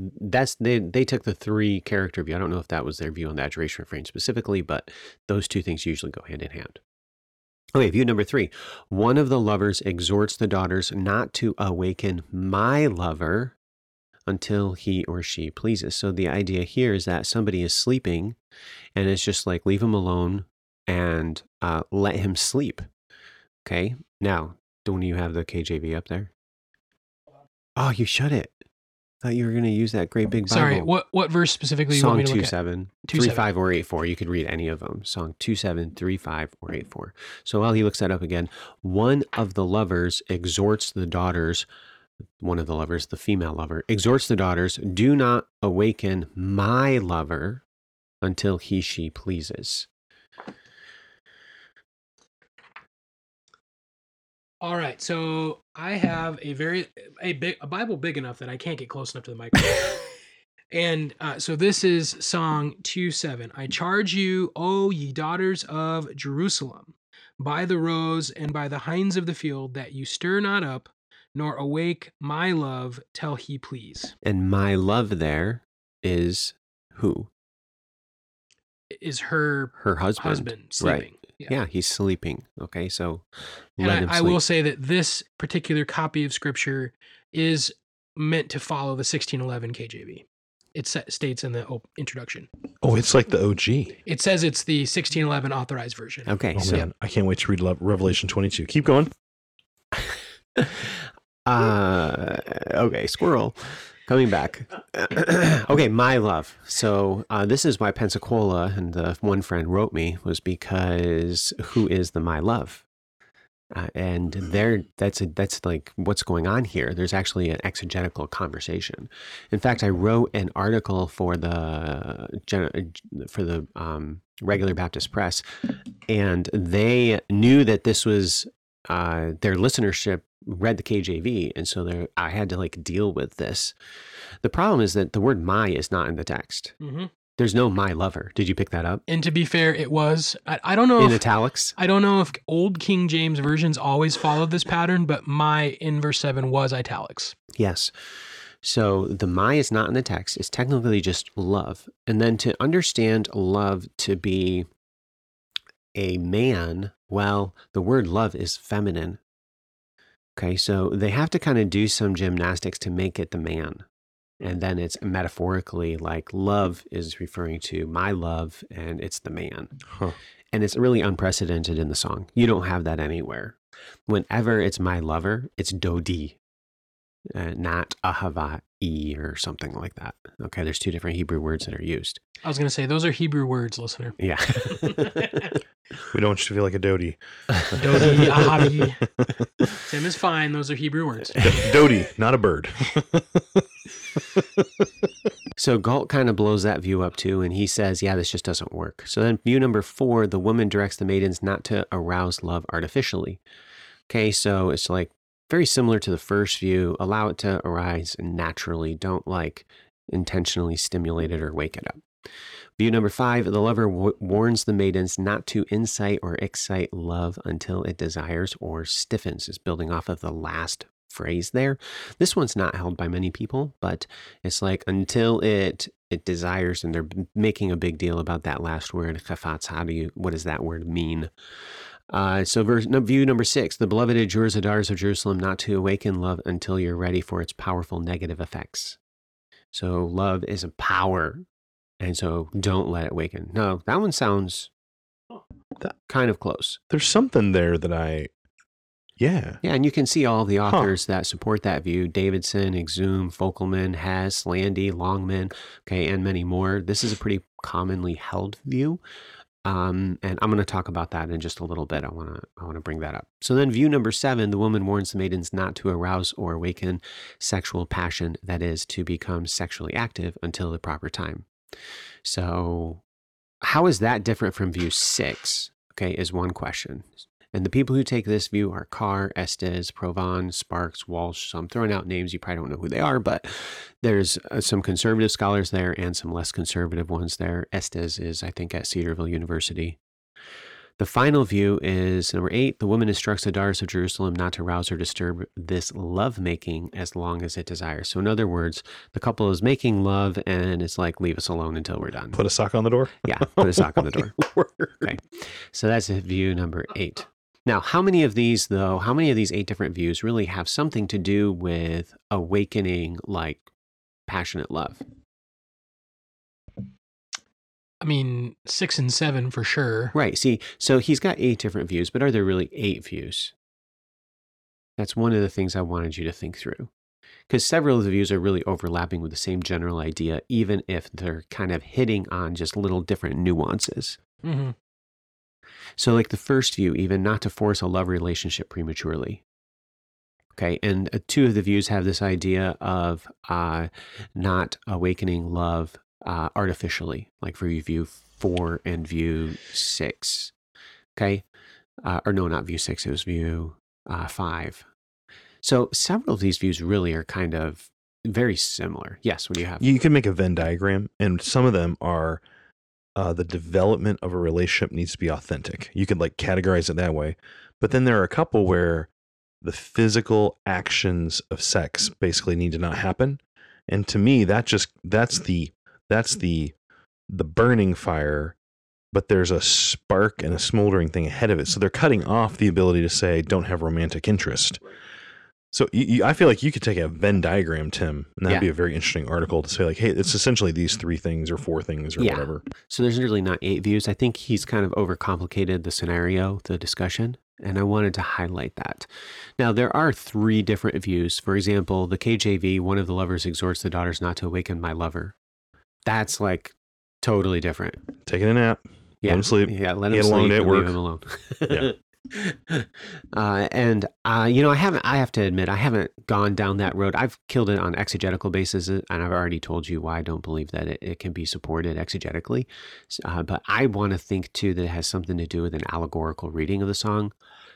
they took the 3-character view. I don't know if that was their view on the adjuration refrain specifically, but those two things usually go hand in hand. Okay, view number 3. One of the lovers exhorts the daughters not to awaken my lover until he or she pleases. So the idea here is that somebody is sleeping, and it's just like, leave him alone and let him sleep. Okay. Now, don't you have the KJV up there? Oh, you shut it. Thought you were going to use that great big Bible. Sorry, what verse specifically you want me to look at? Song 2:7, 3:5, or 8:4. You could read any of them. Song 2:7, 3:5, or 8:4. So while he looks that up again, one of the lovers exhorts the daughters. One of the lovers, the female lover, exhorts the daughters, do not awaken my lover until she pleases. All right, so I have a Bible big enough that I can't get close enough to the microphone. And so this is song 2:7. I charge you, O ye daughters of Jerusalem, by the roes and by the hinds of the field, that you stir not up, nor awake my love till he please. And my love there is who? Is her husband. sleeping. Right. Yeah, he's sleeping. Okay, so And let him I sleep. will say that this particular copy of scripture is meant to follow the 1611 KJV. It states in the introduction. Oh, it's like the OG. It says it's the 1611 authorized version. Okay, Oh, so man. I can't wait to read Revelation 22. Keep going. okay, squirrel. Coming back. Okay, my love. So this is why Pensacola and the one friend wrote me, was because who is the my love? And there, that's like what's going on here. There's actually an exegetical conversation. In fact, I wrote an article for the Regular Baptist Press, and they knew that this was their listenership read the KJV, and so I had to like deal with this. The problem is that the word "my" is not in the text. Mm-hmm. There's no "my lover." Did you pick that up? And to be fair, it was. I don't know in if, italics. I don't know if old King James versions always followed this pattern, but "my" in verse 7 was italics. Yes. So the "my" is not in the text. It's technically just love. And then to understand love to be a man, well, the word love is feminine. Okay, so they have to kind of do some gymnastics to make it the man. And then it's metaphorically like love is referring to my love, and it's the man. Huh. And it's really unprecedented in the song. You don't have that anywhere. Whenever it's my lover, it's dodi, not ahava-i or something like that. Okay, there's two different Hebrew words that are used. I was going to say, those are Hebrew words, listener. Yeah. We don't want you to feel like a Dodi. Dodi, ahavi. Tim is fine. Those are Hebrew words. Dodi, not a bird. So Galt kind of blows that view up too, and he says, yeah, this just doesn't work. So then view number 4, the woman directs the maidens not to arouse love artificially. Okay, so it's like very similar to the first view. Allow it to arise naturally. Don't like intentionally stimulate it or wake it up. View number 5, the lover warns the maidens not to incite or excite love until it desires or stiffens. Is building off of the last phrase there. This one's not held by many people, but it's like until it desires, and they're making a big deal about that last word, chafetz. What does that word mean? So view number 6, the beloved adjures the daughters of Jerusalem not to awaken love until you're ready for its powerful negative effects. So love is a power, and so don't let it waken. No, that one sounds kind of close. There's something there that Yeah, and you can see all the authors that support that view: Davidson, Exum, Folkelman, Hess, Landy, Longman, okay, and many more. This is a pretty commonly held view. And I'm going to talk about that in just a little bit. I want to bring that up. So then view number 7, the woman warns the maidens not to arouse or awaken sexual passion, that is, to become sexually active until the proper time. So how is that different from view 6? Okay, is one question. And the people who take this view are Carr, Estes, Provan, Sparks, Walsh. So I'm throwing out names. You probably don't know who they are, but there's some conservative scholars there and some less conservative ones there. Estes is, I think, at Cedarville University. The final view is number 8. The woman instructs the daughters of Jerusalem not to rouse or disturb this lovemaking as long as it desires. So in other words, the couple is making love, and it's like, leave us alone until we're done. Put a sock on the door? Yeah, put a sock on the door. Lord. Okay, so that's view number 8. Now, how many of these 8 different views really have something to do with awakening, like passionate love? I mean, 6 and 7 for sure. Right. See, so he's got 8 different views, but are there really 8 views? That's one of the things I wanted you to think through. Because several of the views are really overlapping with the same general idea, even if they're kind of hitting on just little different nuances. Mm-hmm. So like the first view, even not to force a love relationship prematurely. Okay, and 2 of the views have this idea of not awakening love artificially, like for view 4 and view 6. Okay, or no, not view 6, it was view 5. So several of these views really are kind of very similar. Yes, what do you have? You can make a Venn diagram, and some of them are the development of a relationship needs to be authentic. You could like categorize it that way. But then there are a couple where the physical actions of sex basically need to not happen. And to me, that's the burning fire, but there's a spark and a smoldering thing ahead of it. So they're cutting off the ability to say, don't have romantic interest. So I feel like you could take a Venn diagram, Tim, and that'd be a very interesting article to say like, hey, it's essentially these 3 things or 4 things or whatever. So there's really not 8 views. I think he's kind of overcomplicated the scenario, the discussion, and I wanted to highlight that. Now, there are 3 different views. For example, the KJV, one of the lovers exhorts the daughters not to awaken my lover. That's like totally different. Taking a nap. Yeah. Let him sleep. Yeah, let him sleep and leave him alone. Yeah. I have to admit, I haven't gone down that road. I've killed it on exegetical basis, and I've already told you why I don't believe that it can be supported exegetically. But I want to think too that it has something to do with an allegorical reading of the song,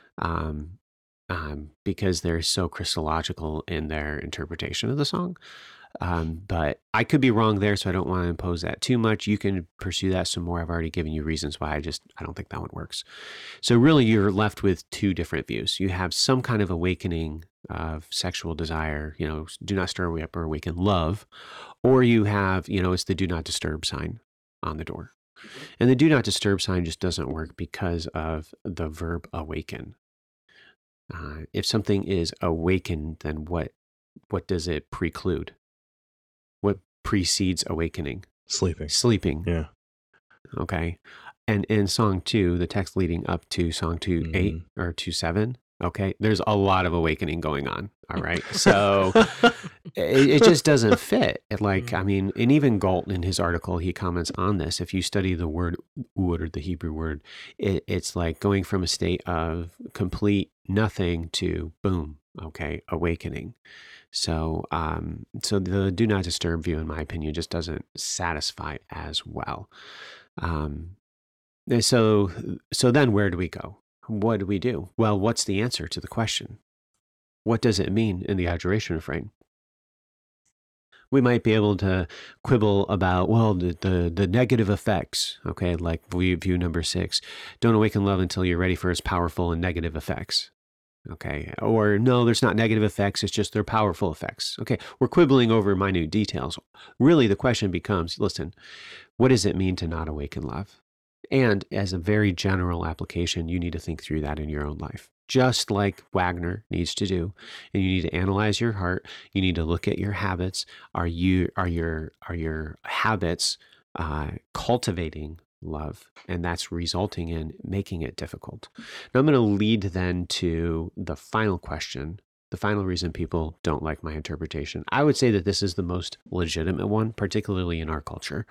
because they're so Christological in their interpretation of the song. But I could be wrong there, so I don't want to impose that too much. You can pursue that some more. I've already given you reasons why I don't think that one works. So really you're left with 2 different views. You have some kind of awakening of sexual desire, do not stir away up or awaken love, or you have, it's the do not disturb sign on the door. And the do not disturb sign just doesn't work because of the verb awaken. If something is awakened, then what does it preclude? What precedes awakening? Sleeping. Yeah. Okay. And in song 2, the text leading up to song 2:8 or 2:7, okay, there's a lot of awakening going on. All right. So it just doesn't fit. And even Galt in his article, he comments on this. If you study the word ud, or the Hebrew word, it's like going from a state of complete nothing to boom, okay, awakening. So the do not disturb view, in my opinion, just doesn't satisfy as well. So then where do we go? What do we do? Well, what's the answer to the question? What does it mean in the adjuration refrain? We might be able to quibble about, the negative effects, okay, like view number 6. Don't awaken love until you're ready for its powerful and negative effects. Okay. Or no, there's not negative effects. It's just they're powerful effects. Okay. We're quibbling over minute details. Really, the question becomes, listen, what does it mean to not awaken love? And as a very general application, you need to think through that in your own life, just like Wagner needs to do. And you need to analyze your heart. You need to look at your habits. Are your habits cultivating love? And that's resulting in making it difficult. Now I'm going to lead then to the final question, the final reason people don't like my interpretation. I would say that this is the most legitimate one, particularly in our culture.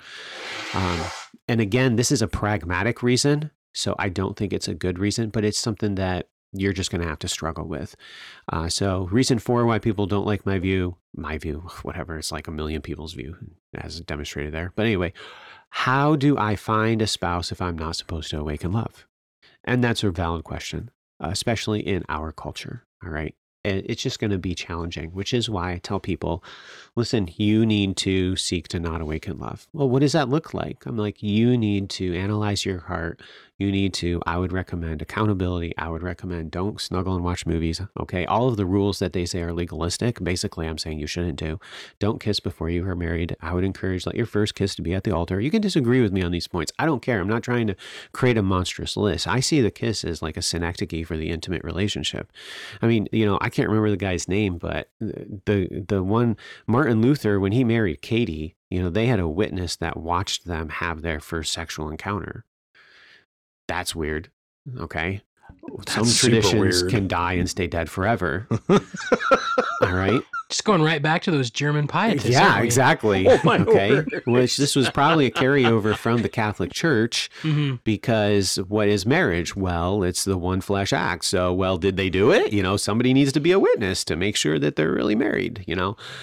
And again, this is a pragmatic reason, so I don't think it's a good reason, but it's something that you're just going to have to struggle with. So reason 4 why people don't like my view, whatever, it's like a million people's view as demonstrated there. But anyway, how do I find a spouse if I'm not supposed to awaken love? And that's a valid question, especially in our culture. All right. And it's just going to be challenging, which is why I tell people, listen, you need to seek to not awaken love. Well, what does that look like? I'm like, you need to analyze your heart. You need to, I would recommend accountability. I would recommend don't snuggle and watch movies. Okay. All of the rules that they say are legalistic. Basically, I'm saying you shouldn't do. Don't kiss before you are married. I would encourage let your first kiss to be at the altar. You can disagree with me on these points. I don't care. I'm not trying to create a monstrous list. I see the kiss as like a synecdoche for the intimate relationship. I mean, I can't remember the guy's name, but the one, Martin Luther, when he married Katie, they had a witness that watched them have their first sexual encounter. That's weird. Okay. Some traditions can die and stay dead forever. All right. Just going right back to those German pietists. Yeah, exactly. Oh, my word. Which this was probably a carryover from the Catholic Church, because what is marriage? Well, it's the one flesh act. So, did they do it? Somebody needs to be a witness to make sure that they're really married,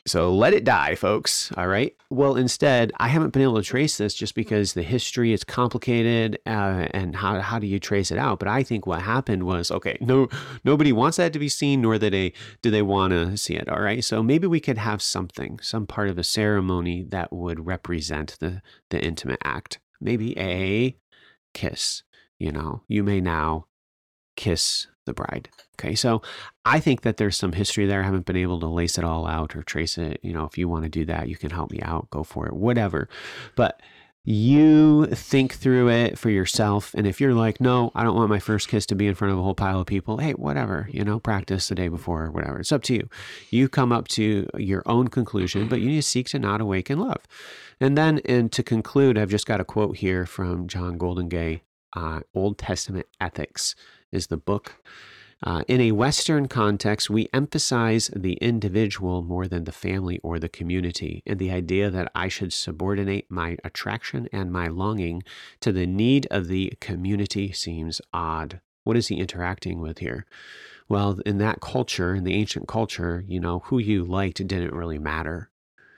So let it die, folks. All right. Well, instead, I haven't been able to trace this just because the history is complicated, and how do you trace it out? But I think what happened was, okay, nobody wants that to be seen, nor do they want to see it. All right. So maybe we could have some part of a ceremony that would represent the intimate act. Maybe a kiss. You may now kiss the bride. Okay, so I think that there's some history there. I haven't been able to lace it all out or trace it. If you want to do that, you can help me out. Go for it, whatever. But you think through it for yourself. And if you're like, no, I don't want my first kiss to be in front of a whole pile of people, hey, whatever, practice the day before or whatever. It's up to you. You come up to your own conclusion, but you need to seek to not awaken love. And then, to conclude, I've just got a quote here from John Goldingay. Old Testament Ethics is the book. In a Western context, we emphasize the individual more than the family or the community, and the idea that I should subordinate my attraction and my longing to the need of the community seems odd. What is he interacting with here? Well, in that culture, in the ancient culture, who you liked didn't really matter.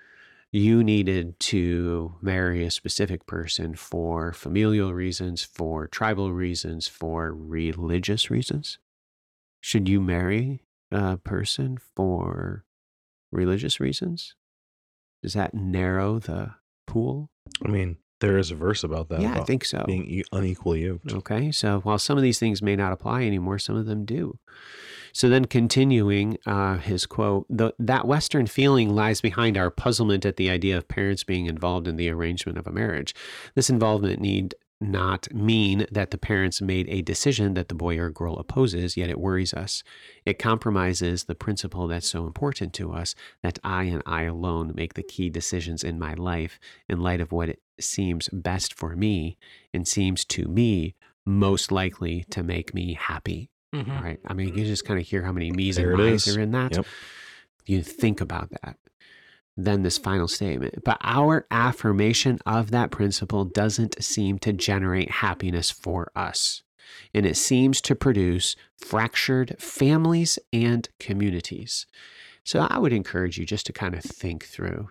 You needed to marry a specific person for familial reasons, for tribal reasons, for religious reasons. Should you marry a person for religious reasons? Does that narrow the pool? I mean, there is a verse about that. Yeah, about I think so. Being unequally yoked. Okay, so while some of these things may not apply anymore, some of them do. So then continuing his quote, that Western feeling lies behind our puzzlement at the idea of parents being involved in the arrangement of a marriage. This involvement need not mean that the parents made a decision that the boy or girl opposes, yet it worries us. It compromises the principle that's so important to us, that I and I alone make the key decisions in my life in light of what it seems best for me and seems to me most likely to make me happy. Mm-hmm. All right. I mean, you just kind of hear how many me's and my's are in that. Yep. You think about that. Then this final statement, but our affirmation of that principle doesn't seem to generate happiness for us. And it seems to produce fractured families and communities. So I would encourage you just to kind of think through,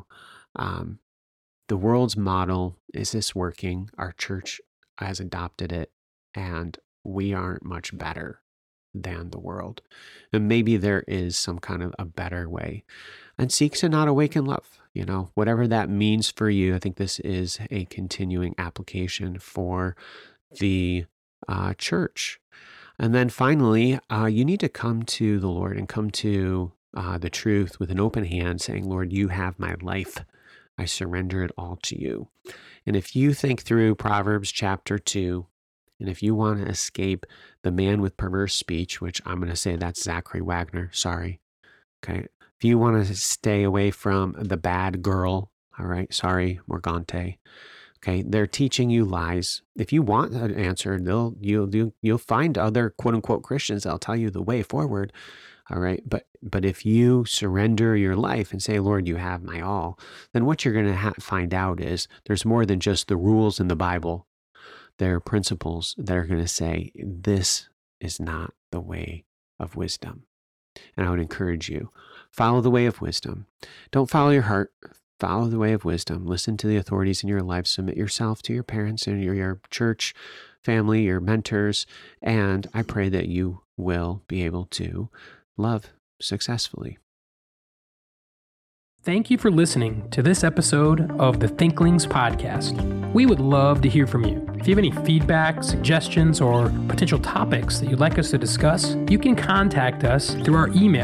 the world's model, is this working? Our church has adopted it, and we aren't much better than the world. And maybe there is some kind of a better way. And seek to not awaken love, whatever that means for you. I think this is a continuing application for the church. And then finally, you need to come to the Lord and come to the truth with an open hand, saying, Lord, you have my life. I surrender it all to you. And if you think through Proverbs chapter 2, and if you want to escape the man with perverse speech, which I'm going to say that's Zachary Wagner, sorry. Okay. If you want to stay away from the bad girl, all right, sorry, Morgante. Okay, they're teaching you lies. If you want an answer, you'll find other quote unquote Christians that'll tell you the way forward. All right, but if you surrender your life and say, Lord, you have my all, then what you're going to find out is there's more than just the rules in the Bible. There are principles that are going to say, this is not the way of wisdom. And I would encourage you, follow the way of wisdom. Don't follow your heart. Follow the way of wisdom. Listen to the authorities in your life. Submit yourself to your parents and your church family, your mentors. And I pray that you will be able to love successfully. Thank you for listening to this episode of the Thinklings Podcast. We would love to hear from you. If you have any feedback, suggestions, or potential topics that you'd like us to discuss, you can contact us through our email,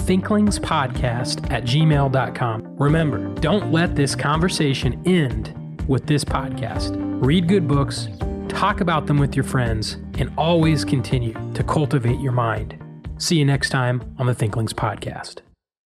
thinklingspodcast@gmail.com. Remember, don't let this conversation end with this podcast. Read good books, talk about them with your friends, and always continue to cultivate your mind. See you next time on the Thinklings Podcast.